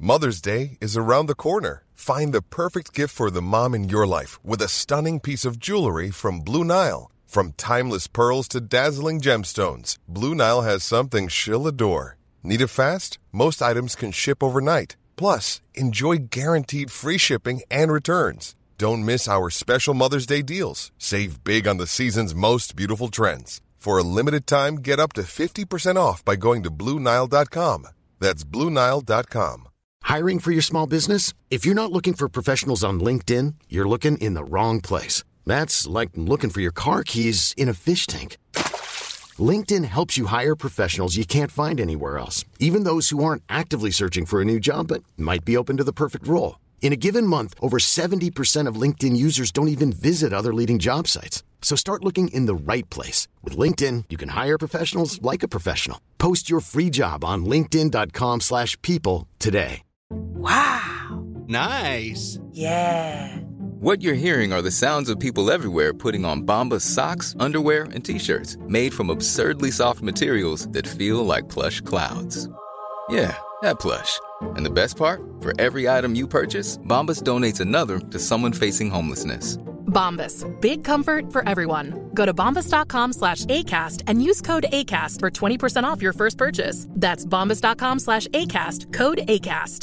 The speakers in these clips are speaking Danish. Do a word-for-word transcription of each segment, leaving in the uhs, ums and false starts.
Mother's Day is around the corner. Find the perfect gift for the mom in your life with a stunning piece of jewelry from Blue Nile. From timeless pearls to dazzling gemstones, Blue Nile has something she'll adore. Need it fast? Most items can ship overnight. Plus, enjoy guaranteed free shipping and returns. Don't miss our special Mother's Day deals. Save big on the season's most beautiful trends. For a limited time, get up to fifty percent off by going to blue nile dot com. That's blue nile dot com. Hiring for your small business? If you're not looking for professionals on LinkedIn, you're looking in the wrong place. That's like looking for your car keys in a fish tank. LinkedIn helps you hire professionals you can't find anywhere else, even those who aren't actively searching for a new job but might be open to the perfect role. In a given month, over seventy percent of LinkedIn users don't even visit other leading job sites. So start looking in the right place. With LinkedIn, you can hire professionals like a professional. Post your free job on linkedin dot com slash people today. Wow. Nice. Yeah. What you're hearing are the sounds of people everywhere putting on Bombas socks, underwear, and T-shirts made from absurdly soft materials that feel like plush clouds. Yeah, that plush. And the best part? For every item you purchase, Bombas donates another to someone facing homelessness. Bombas. Big comfort for everyone. Go to bombas dot com slash ACAST and use code ACAST for twenty percent off your first purchase. That's bombas dot com slash ACAST. Code ACAST.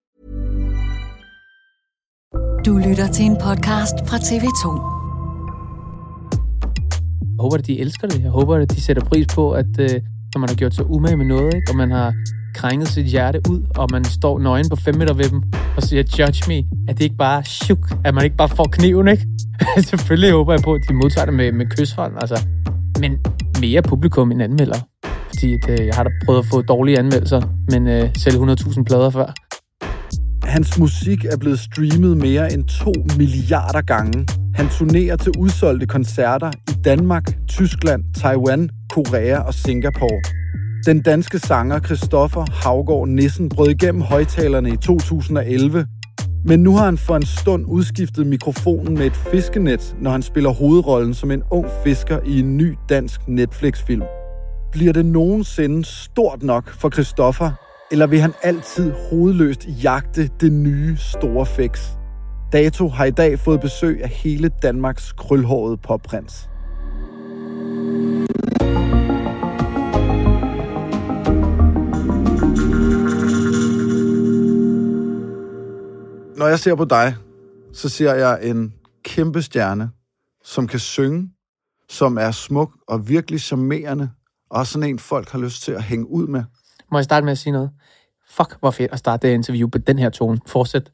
Du lytter til en podcast fra T V to. Jeg håber, at de elsker det. Jeg håber, at de sætter pris på, at øh, når man har gjort sig umage med noget, ikke? Og man har krænget sit hjerte ud, og man står nøgen på fem meter ved dem og siger, judge me, at det ikke bare er chuk, at man ikke bare får kniven, ikke? Selvfølgelig håber jeg på, at de modtager det med, med kysshånd, altså. Men mere publikum end anmelder. Fordi at, øh, jeg har da prøvet at få dårlige anmeldelser, men øh, selv hundrede tusind plader før. Hans musik er blevet streamet mere end to milliarder gange. Han turnerer til udsolgte koncerter i Danmark, Tyskland, Taiwan, Korea og Singapore. Den danske sanger Christoffer Haugaard Nissen brød igennem højtalerne i to tusind og elleve. Men nu har han for en stund udskiftet mikrofonen med et fiskenet, når han spiller hovedrollen som en ung fisker i en ny dansk Netflix-film. Bliver det nogensinde stort nok for Christoffer, eller vil han altid hovedløst jagte det nye store fix? Dato har i dag fået besøg af hele Danmarks krølhårede popprins. Når jeg ser på dig, så ser jeg en kæmpe stjerne, som kan synge, som er smuk og virkelig charmerende, og sådan en, folk har lyst til at hænge ud med. Må jeg starte med at sige noget? Fuck, hvor fedt at starte det interview på den her tone. Fortsæt.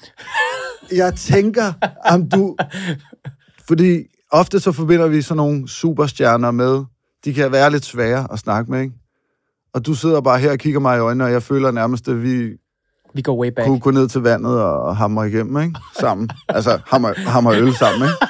Jeg tænker, om du... Fordi ofte så forbinder vi sådan nogle superstjerner med, de kan være lidt svære at snakke med, ikke? Og du sidder bare her og kigger mig i øjnene, og jeg føler nærmest, at vi... Vi går way back. Kunne gå ned til vandet og hamre igennem, ikke? Sammen. Altså, hamre, hamre øl sammen, ikke?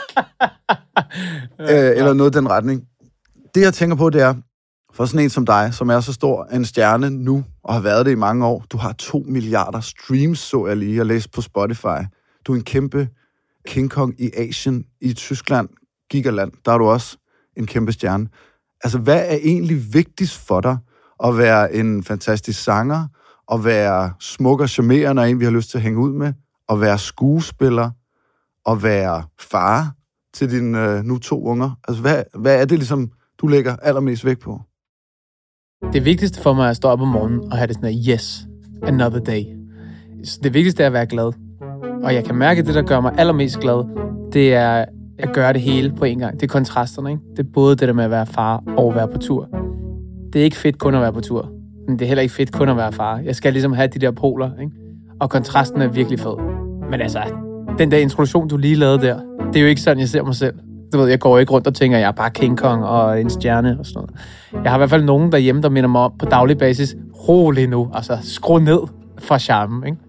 ja, øh, eller noget i den retning. Det, jeg tænker på, det er, for sådan en som dig, som er så stor en stjerne nu, og har været det i mange år, du har to milliarder streams, så jeg lige, og læste på Spotify. Du er en kæmpe King Kong i Asien, i Tyskland, Gigaland, der er du også en kæmpe stjerne. Altså, hvad er egentlig vigtigst for dig at være en fantastisk sanger, at være smuk og charmerende, og en, vi har lyst til at hænge ud med, at være skuespiller, at være far til dine øh, nu to unger? Altså, hvad, hvad er det ligesom, du lægger allermest vægt på? Det vigtigste for mig er at stå op om morgenen og have det sådan, yes, another day. Så det vigtigste er at være glad. Og jeg kan mærke, at det, der gør mig allermest glad, det er at gøre det hele på en gang. Det er kontrasterne, ikke? Det er både det der med at være far og at være på tur. Det er ikke fedt kun at være på tur, men det er heller ikke fedt kun at være far. Jeg skal ligesom have de der poler, ikke? Og kontrasten er virkelig fed. Men altså, den der introduktion, du lige lavede der, det er jo ikke sådan, jeg ser mig selv. Du ved, jeg går ikke rundt og tænker, at jeg er bare King Kong og en stjerne og sådan noget. Jeg har i hvert fald nogen derhjemme, der minder mig om på daglig basis, rolig nu, altså skru ned for charmen, ikke?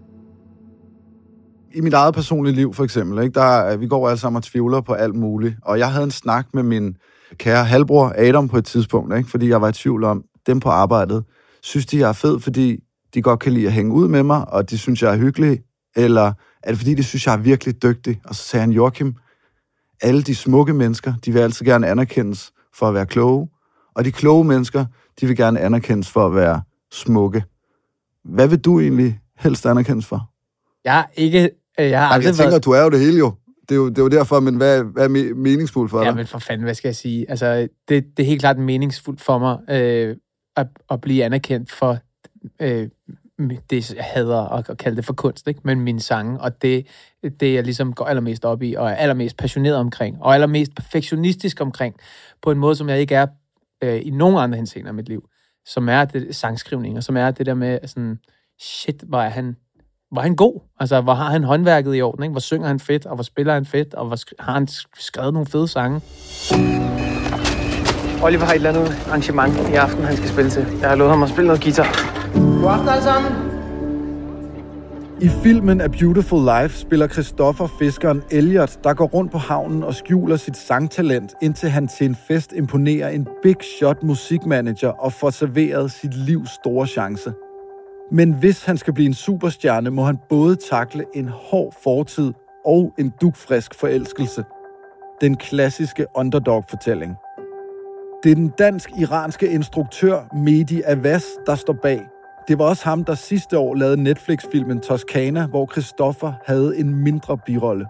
I mit eget personlige liv, for eksempel, ikke, der, vi går alle sammen og tvivler på alt muligt. Og jeg havde en snak med min kære halvbror Adam på et tidspunkt, ikke, fordi jeg var i tvivl om, dem på arbejdet, synes de, jeg er fed, fordi de godt kan lide at hænge ud med mig, og de synes, jeg er hyggelig, eller er det fordi, de synes, jeg er virkelig dygtig? Og så sagde han, Joachim, alle de smukke mennesker, de vil altid gerne anerkendes for at være kloge, og de kloge mennesker, de vil gerne anerkendes for at være smukke. Hvad vil du egentlig helst anerkendes for? Jeg er ikke... Jeg har aldrig jeg tænker, været... du er jo det hele jo. Det er jo, det er jo derfor, men hvad, hvad er meningsfuldt for dig? Ja, men for fanden, hvad skal jeg sige? Altså, det, det er helt klart meningsfuldt for mig øh, at, at blive anerkendt for øh, det, jeg hader at, at kalde det for kunst, ikke? Men mine sange, og det, det jeg ligesom går allermest op i, og er allermest passioneret omkring, og allermest perfektionistisk omkring, på en måde, som jeg ikke er øh, i nogen andre henseender af mit liv, som er det sangskrivning, og som er det der med sådan, shit, hvor er han... Hvor er han god? Altså, hvor har han håndværket i orden, ikke? Hvor synger han fedt, og hvor spiller han fedt, og hvor sk- har han skrevet nogle fede sange? Oliver har et eller andet arrangement i aften, han skal spille til. Jeg har lovet ham at spille noget guitar. God aften alle sammen. I filmen A Beautiful Life spiller Christopher fiskeren Elliot, der går rundt på havnen og skjuler sit sangtalent, indtil han til en fest imponerer en big shot musikmanager og får serveret sit livs store chance. Men hvis han skal blive en superstjerne, må han både takle en hård fortid og en dugfrisk forelskelse. Den klassiske underdog-fortælling. Det er den dansk-iranske instruktør Mehdi Avaz, der står bag. Det var også ham, der sidste år lavede Netflix-filmen Toscana, hvor Christopher havde en mindre birolle.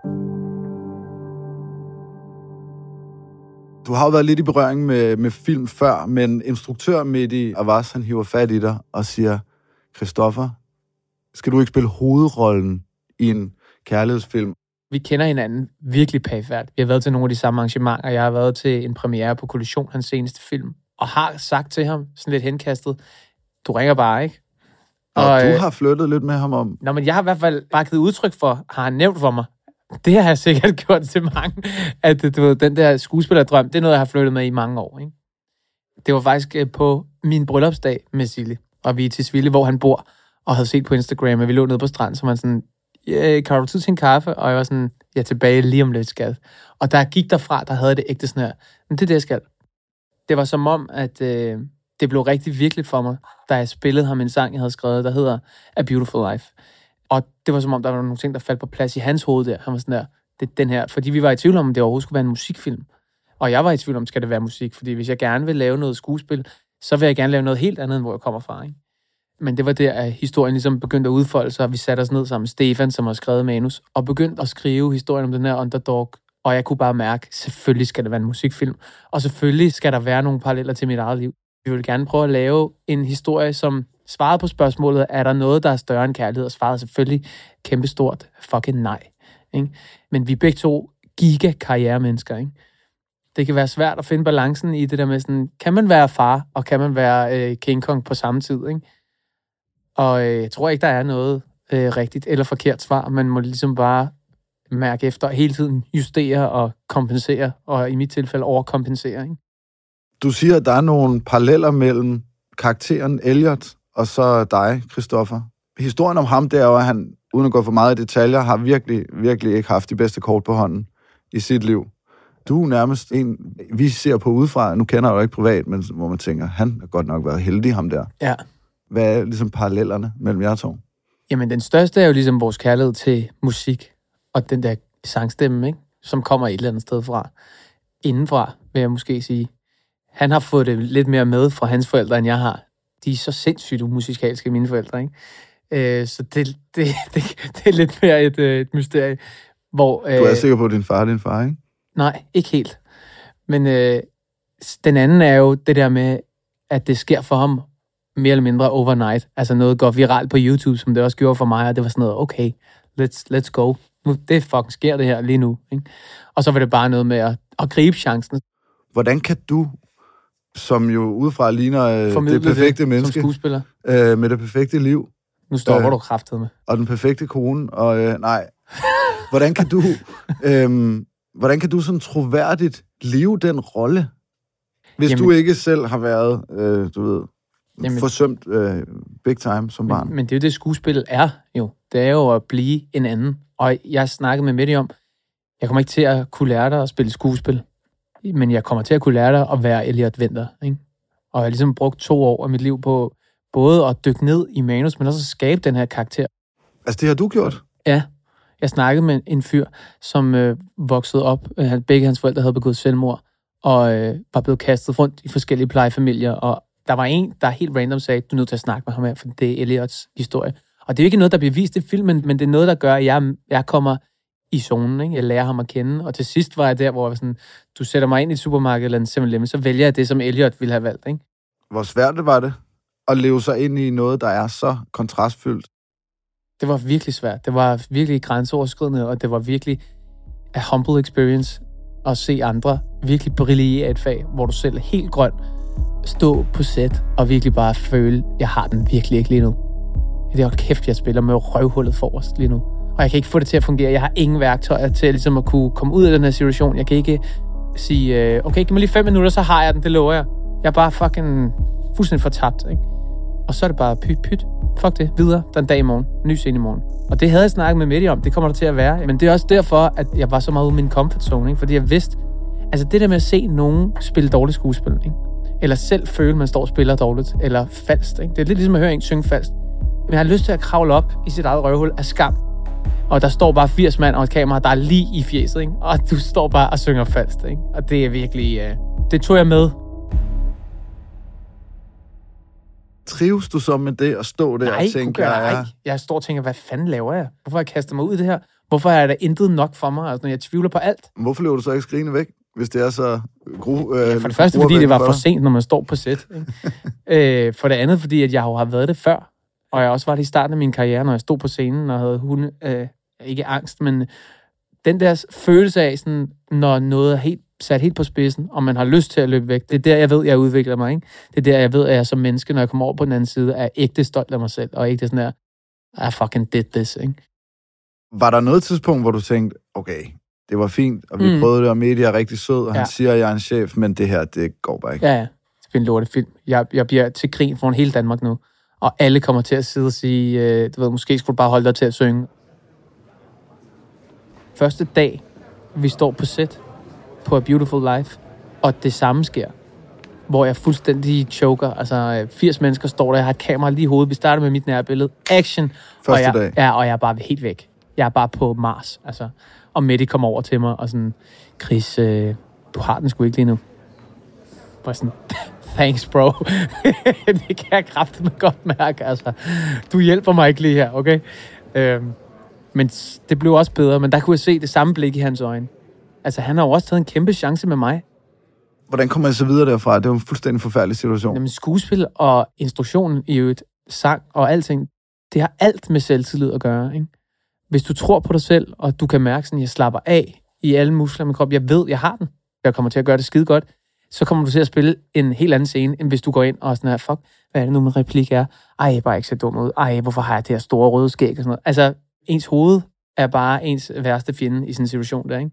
Du har jo været lidt i berøring med, med film før, men instruktør Mehdi Avaz, han hiver fat i dig og siger... Christopher, skal du ikke spille hovedrollen i en kærlighedsfilm? Vi kender hinanden virkelig pæfærdigt. Vi har været til nogle af de samme arrangementer. Jeg har været til en premiere på Kollision, hans seneste film, og har sagt til ham, sådan lidt henkastet, du ringer bare, ikke? Og, og du øh, har flyttet lidt med ham om... Nå, men jeg har i hvert fald bare givet udtryk for, har han nævnt for mig. Det har jeg sikkert gjort til mange, at du ved, den der skuespillerdrøm, det er noget, jeg har flyttet med i mange år, ikke? Det var faktisk på min bryllupsdag med Silje. Og vi er til Svilde, hvor han bor, og havde set på Instagram, at vi lå nede på stranden, så man sådan, yeah, kan du tid til en kaffe? Og jeg var sådan, jeg er tilbage lige om lidt, skat. Og der gik derfra, der havde det ægte sådan her, men det er det, jeg skal. Det var som om, at øh, det blev rigtig virkeligt for mig, da jeg spillede ham en sang, jeg havde skrevet, der hedder A Beautiful Life. Og det var som om, der var nogle ting, der faldt på plads i hans hoved der. Han var sådan der, det er den her, fordi vi var i tvivl om, om det overhovedet skulle være en musikfilm. Og jeg var i tvivl om, skal det være musik, fordi hvis jeg gerne vil lave noget skuespil, så vil jeg gerne lave noget helt andet, end hvor jeg kommer fra, ikke? Men det var der, at historien ligesom begyndte at udfolde sig, og vi satte os ned sammen med Stefan, som har skrevet manus, og begyndte at skrive historien om den her underdog, og jeg kunne bare mærke, selvfølgelig skal det være en musikfilm, og selvfølgelig skal der være nogle paralleller til mit eget liv. Vi ville gerne prøve at lave en historie, som svarede på spørgsmålet, er der noget, der er større end kærlighed, og svarede selvfølgelig kæmpestort, fucking nej. Ikke? Men vi er begge to giga-karrieremennesker, ikke? Det kan være svært at finde balancen i det der med sådan, kan man være far, og kan man være øh, King Kong på samme tid, ikke? Og øh, jeg tror ikke, der er noget øh, rigtigt eller forkert svar. Man må ligesom bare mærke efter, hele tiden justere og kompensere, og i mit tilfælde overkompensere, ikke? Du siger, at der er nogle paralleller mellem karakteren Elliot og så dig, Christopher. Historien om ham, det er jo, at han, uden at gå for meget i detaljer, har virkelig, virkelig ikke haft de bedste kort på hånden i sit liv. Du er nærmest en, vi ser på udefra, nu kender jeg jo ikke privat, men hvor man tænker, han har godt nok været heldig, ham der. Ja. Hvad er ligesom parallellerne mellem jer to? Jamen, den største er jo ligesom vores kærlighed til musik, og den der sangstemme, ikke? Som kommer et eller andet sted fra. Indenfra, vil jeg måske sige. Han har fået det lidt mere med fra hans forældre, end jeg har. De er så sindssygt umusikalske, mine forældre, ikke? Øh, så det, det, det, det er lidt mere et, et mysterie. Hvor, øh, du er sikker på, at din far er din far, ikke? Nej, ikke helt. Men øh, den anden er jo det der med, at det sker for ham mere eller mindre overnight. Altså noget går viralt på YouTube, som det også gjorde for mig, og det var sådan noget, okay, let's, let's go. Nu, det fucking sker det her lige nu, ikke? Og så var det bare noget med at, at gribe chancen. Hvordan kan du, som jo udefra ligner øh, det perfekte det, menneske, som skuespiller, øh, med det perfekte liv. Nu stopper øh, du kraftet med. Og den perfekte kone, og øh, nej. Hvordan kan du, øh, hvordan kan du sådan troværdigt leve den rolle, hvis Jamen, du ikke selv har været, øh, du ved, Jamen, forsømt øh, big time som barn? Men, men det er jo det, skuespil er jo. Det er jo at blive en anden. Og jeg snakkede med Mette om, jeg kommer ikke til at kunne lære dig at spille skuespil, men jeg kommer til at kunne lære dig at være Elliot Winther, ikke? Og jeg har ligesom brugt to år af mit liv på både at dykke ned i manus, men også at skabe den her karakter. Altså, det har du gjort? Ja. Jeg snakkede med en fyr, som øh, voksede op. Øh, begge hans forældre havde begået selvmord, og øh, var blevet kastet rundt i forskellige plejefamilier. Og der var en, der helt random sagde, du er nødt til at snakke med ham her, for det er Elliots historie. Og det er jo ikke noget, der bliver vist i filmen, men det er noget, der gør, at jeg, jeg kommer i zonen, ikke? Jeg lærer ham at kende. Og til sidst var jeg der, hvor jeg var sådan, du sætter mig ind i et supermarked eller en seven eleven, så vælger jeg det, som Elliot ville have valgt, ikke? Hvor svært det var det at leve sig ind i noget, der er så kontrastfyldt? Det var virkelig svært. Det var virkelig grænseoverskridende, og det var virkelig a humble experience at se andre virkelig brillere et fag, hvor du selv er helt grøn, stå på set og virkelig bare føle, jeg har den virkelig ikke lige nu. Det er jo kæft, jeg spiller med røvhullet forrest lige nu. Og jeg kan ikke få det til at fungere. Jeg har ingen værktøjer til ligesom at kunne komme ud af den her situation. Jeg kan ikke sige, okay, giv mig lige fem minutter, så har jeg den, det lover jeg. Jeg er bare fucking fuldstændig fortabt, ikke? Og så er det bare pyt, pyt. Fuck det, videre. Der er en dag i morgen. Ny scene i morgen. Og det havde jeg snakket med Mette om. Det kommer der til at være. Men det er også derfor, at jeg var så meget ude i min comfort zone, ikke? Fordi jeg vidste, altså det der med at se nogen spille dårligt skuespil, ikke? Eller selv føle, at man står og spiller dårligt, eller falsk, ikke? Det er lidt ligesom at høre en synge falsk. Men jeg har lyst til at kravle op i sit eget røvhul af skam. Og der står bare firs mand og et kamera, der er lige i fjeset, ikke? Og du står bare og synger falsk, ikke? Og det er virkelig... Uh... Det tog jeg med. Trives du så med det at stå der nej, og tænke... Nej, jeg, jeg, jeg står og tænker, hvad fanden laver jeg? Hvorfor har jeg kastet mig ud i det her? Hvorfor er der intet nok for mig? Altså, jeg tvivler på alt. Hvorfor løber du så ikke skrigende væk, hvis det er så... Gru, øh, ja, for det første, fordi det var for sent, når man står på set. øh, for det andet, fordi at jeg har været det før. Og jeg også var det i starten af min karriere, når jeg stod på scenen og havde hunde... Øh, ikke angst, men den der følelse af, sådan, når noget er helt, sat helt på spidsen, og man har lyst til at løbe væk. Det er der, jeg ved, jeg udvikler mig, ikke? Det er der, jeg ved, at jeg som menneske, når jeg kommer over på den anden side, er ægte stolt af mig selv, og ikke det sådan der, I fucking did this, ikke? Var der noget tidspunkt, hvor du tænkte, okay, det var fint, og vi mm. prøvede det, og Media er rigtig sød, og ja. Han siger, at jeg er en chef, men det her, det går bare ikke. Ja, ja. Det bliver en lortefilm. Jeg, jeg bliver til grin foran hele Danmark nu, og alle kommer til at sidde og sige, øh, du ved, måske skulle du bare holde dig til at synge. Første dag, vi står på set på A Beautiful Life, og det samme sker, hvor jeg fuldstændig choker. Altså, firs mennesker står der, jeg har et kamera lige i hovedet, vi starter med mit nærbillede. Action! Første og jeg, dag? Ja, og jeg er bare helt væk. Jeg er bare på Mars, altså. Og Mette kommer over til mig og sådan, Chris, øh, du har den sgu ikke lige nu. Og sådan, thanks, bro. Det kan jeg kraftedeme godt mærke, altså. Du hjælper mig ikke lige her, okay? Øhm, Men det blev også bedre, men der kunne jeg se det samme blik i hans øjne. Altså, han har jo også taget en kæmpe chance med mig. Hvordan kommer jeg så videre derfra? Det var en fuldstændig forfærdelig situation. Jamen, skuespil og instruktionen i øvrigt, sang og alting, det har alt med selvtillid at gøre, ikke? Hvis du tror på dig selv, og du kan mærke sådan, jeg slapper af i alle muskler i min krop, jeg ved, jeg har den, jeg kommer til at gøre det skide godt, så kommer du til at spille en helt anden scene, end hvis du går ind og sådan her, fuck, hvad er det nu, min replik er? Ej, jeg er bare ikke så dum ud. Ej, hvorfor har jeg det her store røde skæg og sådan noget? Altså, ens hoved er bare ens værste fjende i sådan en situation der, ikke?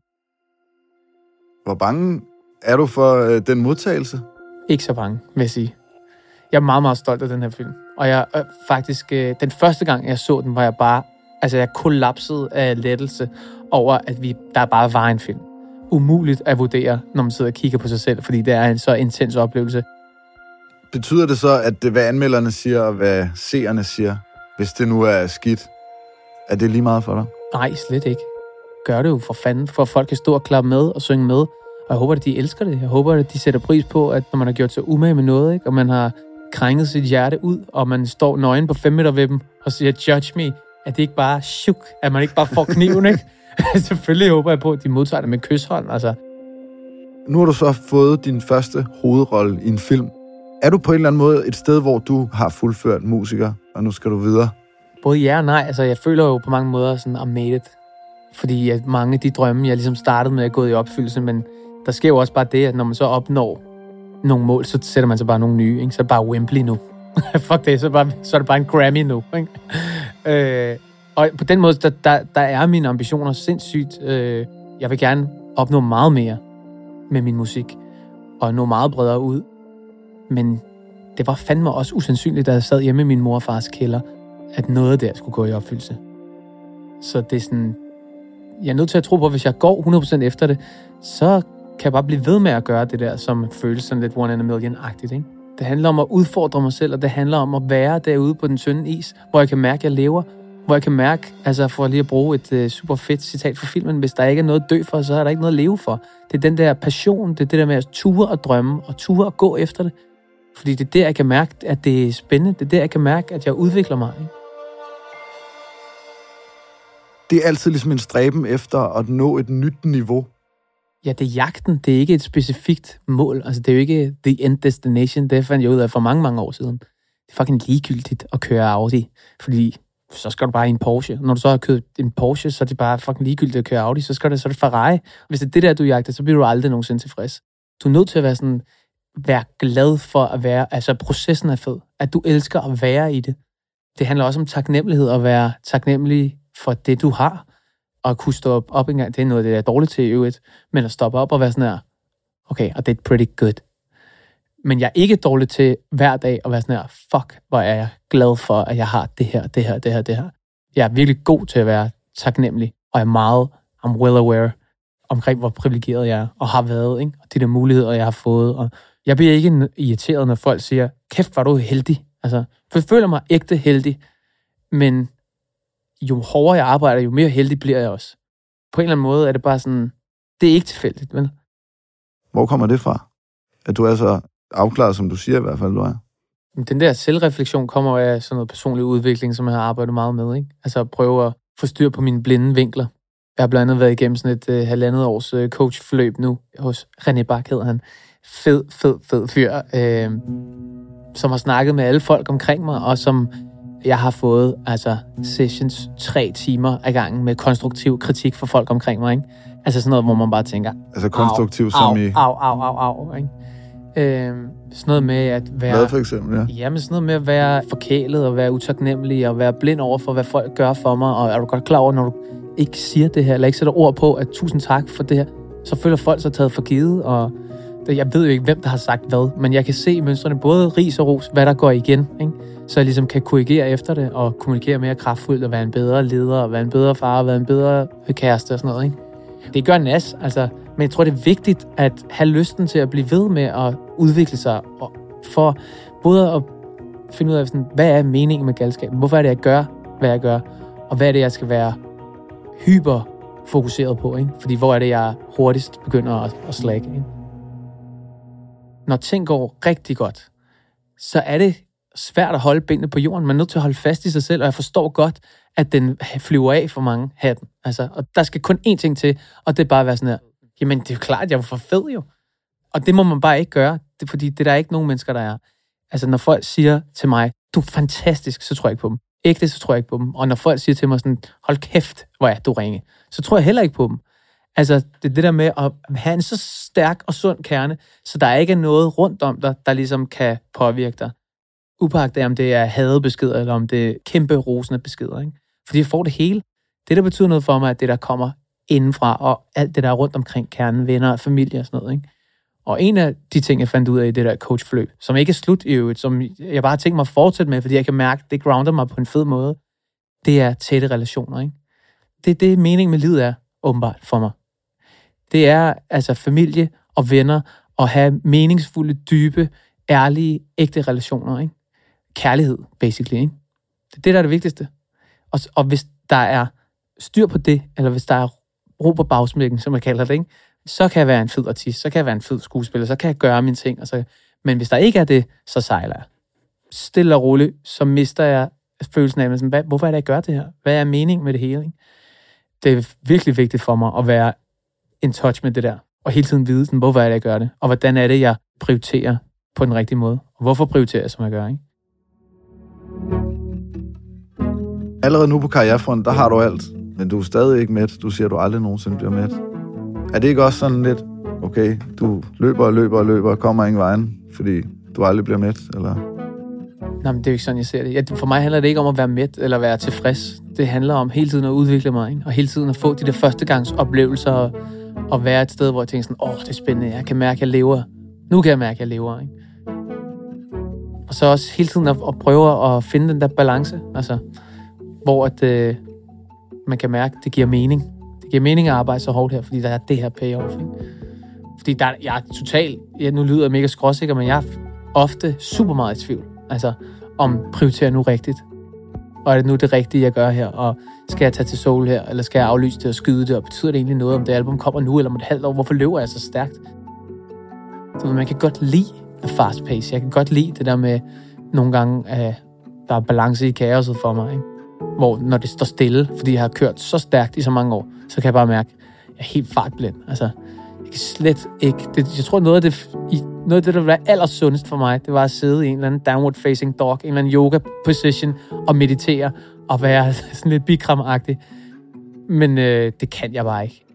Hvor bange er du for øh, den modtagelse? Ikke så bange, vil jeg sige. Jeg er meget, meget stolt af den her film. Og jeg øh, faktisk, øh, den første gang, jeg så den, var jeg bare, altså jeg kollapsede af lettelse over, at vi, der bare var en film. Umuligt at vurdere, når man sidder og kigger på sig selv, fordi det er en så intens oplevelse. Betyder det så, at det, hvad anmelderne siger, og hvad seerne siger, hvis det nu er skidt, er det lige meget for dig? Nej, slet ikke. Gør det jo for fanden, for at folk kan stå og klappe med og synge med. Og jeg håber, at de elsker det. Jeg håber, at de sætter pris på, at når man har gjort sig umage med noget, ikke? Og man har krænget sit hjerte ud, og man står nøgen på fem meter ved dem og siger, judge me, at det ikke bare er chuk, at man ikke bare får kniven, ikke? Selvfølgelig håber jeg på, at de modtager det med kysshånd, altså. Nu har du så fået din første hovedrolle i en film. Er du på en eller anden måde et sted, hvor du har fuldført musiker, og nu skal du videre? Både ja og nej. Altså, jeg føler jo på mange måder sådan, I'm made it. Fordi at mange af de drømme, jeg ligesom startede med, er gået i opfyldelse, men der sker jo også bare det, at når man så opnår nogle mål, så sætter man så bare nogle nye, ikke? Så er det bare Wembley nu. Fuck det, så er, bare, så er det bare en Grammy nu, ikke? øh, og på den måde, der, der, der er mine ambitioner sindssygt. Øh, jeg vil gerne opnå meget mere med min musik, og nå meget bredere ud. Men det var fandme også usandsynligt, da jeg sad hjemme i min mor og fars kælder, at noget der skulle gå i opfyldelse. Så det er sådan, jeg er nødt til at tro på, at hvis jeg går hundrede procent efter det, så kan jeg bare blive ved med at gøre det der, som føles sådan lidt one in a million-agtigt, ikke? Det handler om at udfordre mig selv, og det handler om at være derude på den tynde is, hvor jeg kan mærke, at jeg lever, hvor jeg kan mærke, altså for lige at bruge et uh, super fedt citat fra filmen, hvis der ikke er noget at dø for, så er der ikke noget at leve for. Det er den der passion, det er det der med at ture og drømme, og ture og gå efter det. Fordi det er der, jeg kan mærke, at det er spændende. Det er der, jeg kan mærke, at jeg udvikler mig, ikke? det er altid ligesom en stræben efter at nå et nyt niveau. Ja, det er jagten. Det er ikke et specifikt mål. Altså, det er jo ikke the end destination. Det fandt jeg ud af for mange, mange år siden. Det er fucking ligegyldigt at køre Audi, fordi så skal du bare i en Porsche. Når du så har købt en Porsche, så er det bare fucking ligegyldigt at køre Audi. Så skal det, så er det Ferrari. Hvis det er det der, du jagter, så bliver du aldrig nogensinde tilfreds. Du er nødt til at være sådan, være glad for at være, altså processen er fed. At du elsker at være i det. Det handler også om taknemmelighed, at være taknemmelig for det, du har. Og at kunne stå op, op en gang, det er noget, det er dårligt til i øvrigt. Men at stoppe op og være sådan her, okay, og det er pretty good. Men jeg er ikke dårlig til hver dag at være sådan her, fuck, hvor er jeg glad for, at jeg har det her, det her, det her, det her. Jeg er virkelig god til at være taknemmelig, og er meget, I'm well aware omkring, hvor privilegeret jeg er, og har været, ikke? Og de der muligheder, jeg har fået. Og jeg bliver ikke irriteret, når folk siger, kæft, var du heldig. Altså, for jeg føler mig ægte heldig, men jo hårdere jeg arbejder, jo mere heldig bliver jeg også. På en eller anden måde er det bare sådan, det er ikke tilfældigt, vel? Hvor kommer det fra? At du er så afklaret, som du siger i hvert fald, du er. Den der selvreflektion kommer af sådan noget personlig udvikling, som jeg har arbejdet meget med, ikke? Altså at prøve at få styr på mine blinde vinkler. Jeg har blandt andet været igennem sådan et uh, halvandet års uh, coachforløb nu, hos René Bak hedder han. Fed, fed, fed fyr, øh, som har snakket med alle folk omkring mig, og som jeg har fået altså sessions tre timer ad gangen med konstruktiv kritik fra folk omkring mig, ikke? Altså sådan noget, hvor man bare tænker... Altså konstruktiv au, som au, i... Au, au, au, au, ikke? Øh, sådan noget med at være... Hvad for eksempel, ja? Jamen sådan noget med at være forkælet og være utaknemmelig og være blind over for, hvad folk gør for mig. Og er du godt klar over, når du ikke siger det her, eller ikke sætter ord på, at tusind tak for det her, så føler folk sig taget for givet, og jeg ved jo ikke, hvem der har sagt hvad, men jeg kan se mønstrene, både ris og ros, hvad der går igen, ikke? Så jeg ligesom kan korrigere efter det, og kommunikere mere kraftfuldt, og være en bedre leder, og være en bedre far, og være en bedre kæreste og sådan noget, ikke? Det gør nas, altså, men jeg tror, det er vigtigt at have lysten til at blive ved med at udvikle sig, og for både at finde ud af, sådan, hvad er meningen med galskaben, hvorfor er det, jeg gør, hvad jeg gør, og hvad er det, jeg skal være hyper fokuseret på, ikke? Fordi hvor er det, jeg hurtigst begynder at, at slække, ikke? Når ting går rigtig godt, så er det svært at holde benene på jorden. Man er nødt til at holde fast i sig selv, og jeg forstår godt, at den flyver af for mange hatten. Altså, og der skal kun én ting til, og det er bare at være sådan her, jamen det er jo klart, at jeg var for fed jo. Og det må man bare ikke gøre, det, fordi det er der ikke nogen mennesker, der er. Altså, når folk siger til mig, du er fantastisk, så tror jeg ikke på dem. Ægte, så tror jeg ikke på dem. Og når folk siger til mig sådan, hold kæft, hvor er du ringe, så tror jeg heller ikke på dem. Altså, det er det der med at have en så stærk og sund kerne, så der ikke er noget rundt om dig, der ligesom kan påvirke dig. Upagtet af, om det er hadebeskeder, eller om det er kæmpe rosende beskeder, ikke? Fordi jeg får det hele. Det, der betyder noget for mig, er det, der kommer indenfra, og alt det, der er rundt omkring kernen, venner, familie og sådan noget, ikke? Og en af de ting, jeg fandt ud af i det der coachforløb, som ikke er slut i øvrigt, som jeg bare har tænkt mig at fortsætte med, fordi jeg kan mærke, det grounder mig på en fed måde, det er tætte relationer, ikke? Det er det, meningen med livet er, åbenbart, for mig. Det er altså familie og venner, og have meningsfulde, dybe, ærlige, ægte relationer, ikke? Kærlighed, basically, ikke? Det er det, der er det vigtigste. Og, og hvis der er styr på det, eller hvis der er ro på bagsmækken, som jeg kalder det, ikke? Så kan jeg være en fed artist, så kan jeg være en fed skuespiller, så kan jeg gøre mine ting. Og så... Men hvis der ikke er det, så sejler jeg. Stille og roligt, så mister jeg følelsen af, sådan, hvad, hvorfor er det, jeg gør det her? Hvad er meningen med det hele? Ikke? Det er virkelig vigtigt for mig at være in touch med det der, og hele tiden vide, sådan, hvorfor er det, jeg gør det, og hvordan er det, jeg prioriterer på den rigtige måde. Og hvorfor prioriterer jeg, som jeg gør, ikke? Allerede nu på karrierefronten, der har du alt, men du er stadig ikke mæt. Du siger, at du aldrig nogensinde bliver mæt. Er det ikke også sådan lidt, okay, du løber og løber og løber og kommer ingen vejen, fordi du aldrig bliver mæt, eller? Nej, men det er jo ikke sådan, jeg ser det. For mig handler det ikke om at være mæt eller være tilfreds. Det handler om hele tiden at udvikle mig, ikke? Og hele tiden at få de der førstegangs oplevelser, og, og være et sted, hvor jeg tænker sådan, åh, oh, det er spændende, jeg kan mærke, at jeg lever. Nu kan jeg mærke, at jeg lever, ikke? Og så også hele tiden at, at prøve at finde den der balance, altså, hvor at, øh, man kan mærke, at det giver mening. Det giver mening at arbejde så hårdt her, fordi der er det her payoff, ikke? Fordi der, jeg er totalt, ja, nu lyder jeg mega skråsikker, men jeg er ofte super meget i tvivl. Altså, om prioriterer nu rigtigt. Og er det nu det rigtige, jeg gør her? Og skal jeg tage til Seoul her? Eller skal jeg aflyse det og skyde det? Og betyder det egentlig noget, om det album kommer nu eller om et halvt år? Hvorfor løber jeg så stærkt? Så man kan godt lide fast pace. Jeg kan godt lide det der med nogle gange, at der er balance i kaoset for mig, ikke? hvor når det står stille, fordi jeg har kørt så stærkt i så mange år, så kan jeg bare mærke, at jeg er helt fartblind. Altså, jeg kan slet ikke... Det, jeg tror, noget af det, noget af det, der var allersundest for mig, det var at sidde i en eller anden downward facing dog, en eller anden yoga position, og meditere, og være sådan lidt bikramagtig. Men øh, det kan jeg bare ikke.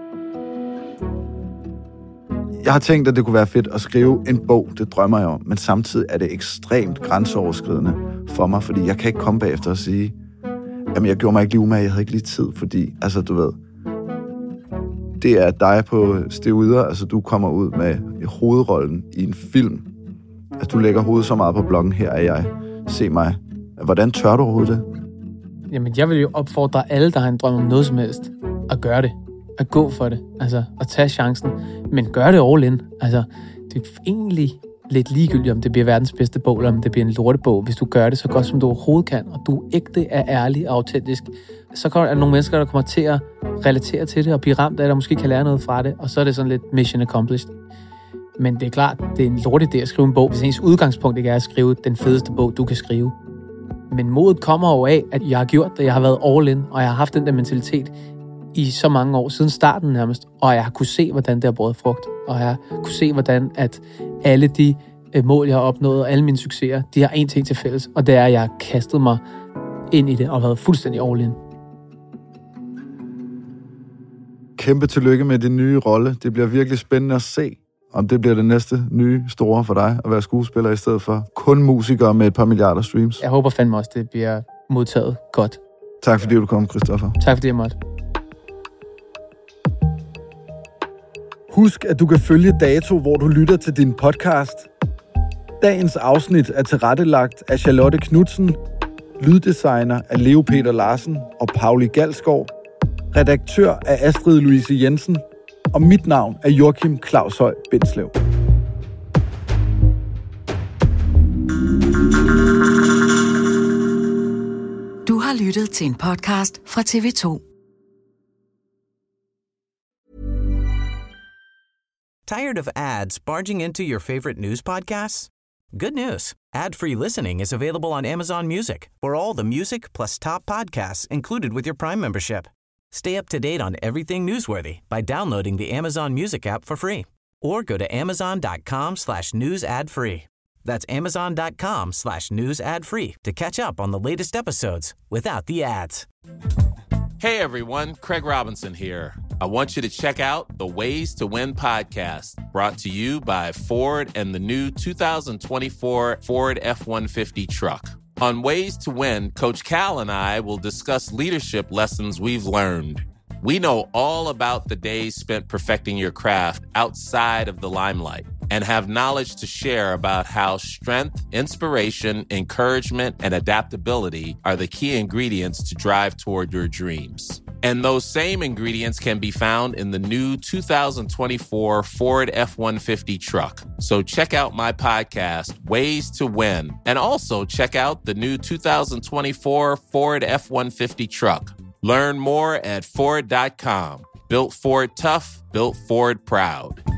Jeg har tænkt, at det kunne være fedt at skrive en bog, det drømmer jeg om, men samtidig er det ekstremt grænseoverskridende for mig, fordi jeg kan ikke komme bagefter og sige, jamen jeg gjorde mig ikke lige umage, jeg havde ikke lige tid, fordi, altså du ved, det er dig på steroider, altså du kommer ud med hovedrollen i en film, altså du lægger hovedet så meget på bloggen, her er jeg, se mig. Hvordan tør du overhovedet det? Jamen jeg vil jo opfordre alle, der har en drøm om noget som helst, at gøre det. At gå for det, altså at tage chancen, men gør det all in. Altså, det er egentlig lidt ligegyldigt, om det bliver verdens bedste bog, eller om det bliver en lortebog. Hvis du gør det så godt, som du overhovedet kan, og du ægte er ærlig og autentisk, så er der nogle mennesker, der kommer til at relatere til det, og blive ramt af det, og måske kan lære noget fra det, og så er det sådan lidt mission accomplished. Men det er klart, det er en lortidé at skrive en bog, hvis ens udgangspunkt ikke er at skrive den fedeste bog, du kan skrive. Men modet kommer jo af, at jeg har gjort det, jeg har været all in, og jeg har haft den der mentalitet i så mange år, siden starten nærmest, og jeg har kunne se, hvordan det har båret frugt, og jeg har kunne se, hvordan at alle de øh, mål, jeg har opnået, og alle mine succeser, de har en ting til fælles, og det er, at jeg har kastet mig ind i det, og været fuldstændig all in. Kæmpe tillykke med din nye rolle. Det bliver virkelig spændende at se, om det bliver det næste nye store for dig, at være skuespiller i stedet for kun musiker med et par milliarder streams. Jeg håber fandme også, det bliver modtaget godt. Tak fordi du kom, Christoffer. Tak fordi jeg måtte. Husk, at du kan følge Dato, hvor du lytter til din podcast. Dagens afsnit er tilrettelagt af Charlotte Knudsen, lyddesigner af Leo Peter Larsen og Pauli Galskov, redaktør af Astrid Louise Jensen, og mit navn er Joachim Claus Høj Bindslev. Du har lyttet til en podcast fra T V to. Tired of ads barging into your favorite news podcasts? Good news. Ad-free listening is available on Amazon Music for all the music plus top podcasts included with your Prime membership. Stay up to date on everything newsworthy by downloading the Amazon Music app for free or go to amazon.com slash news ad free. That's amazon.com slash news ad free to catch up on the latest episodes without the ads. Hey everyone, Craig Robinson here. I want you to check out the Ways to Win podcast, brought to you by Ford and the new two thousand twenty-four Ford F one fifty truck. On Ways to Win, Coach Cal and I will discuss leadership lessons we've learned. We know all about the days spent perfecting your craft outside of the limelight and have knowledge to share about how strength, inspiration, encouragement, and adaptability are the key ingredients to drive toward your dreams. And those same ingredients can be found in the new two thousand twenty-four Ford F one fifty truck. So check out my podcast, Ways to Win, and also check out the new two thousand twenty-four Ford F one fifty truck. Learn more at Ford dot com. Built Ford tough, built Ford proud.